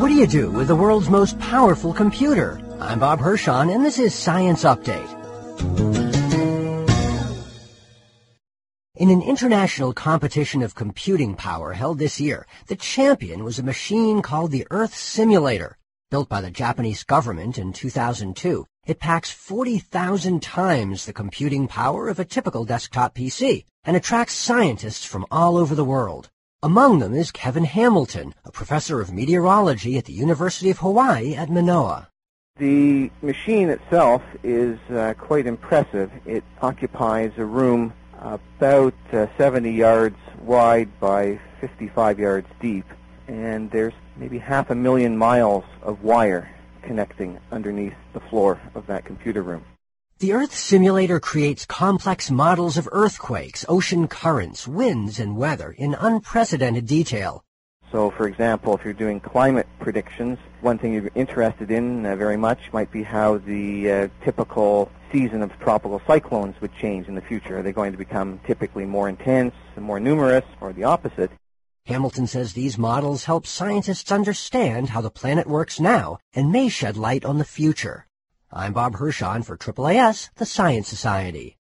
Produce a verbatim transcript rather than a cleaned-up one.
What do you do with the world's most powerful computer? I'm Bob Hirschon, and this is Science Update. In an international competition of computing power held this year, the champion was a machine called the Earth Simulator. Built by the Japanese government in two thousand two, it packs forty thousand times the computing power of a typical desktop P C and attracts scientists from all over the world. Among them is Kevin Hamilton, a professor of meteorology at the University of Hawaii at Manoa. The machine itself is uh, quite impressive. It occupies a room about uh, seventy yards wide by fifty-five yards deep, and there's maybe half a million miles of wire connecting underneath the floor of that computer room. The Earth Simulator creates complex models of earthquakes, ocean currents, winds, and weather in unprecedented detail. So, for example, if you're doing climate predictions, one thing you're interested in uh, very much might be how the uh, typical season of tropical cyclones would change in the future. Are they going to become typically more intense and more numerous, or the opposite? Hamilton says these models help scientists understand how the planet works now and may shed light on the future. I'm Bob Hirschon for A A A S, the Science Society.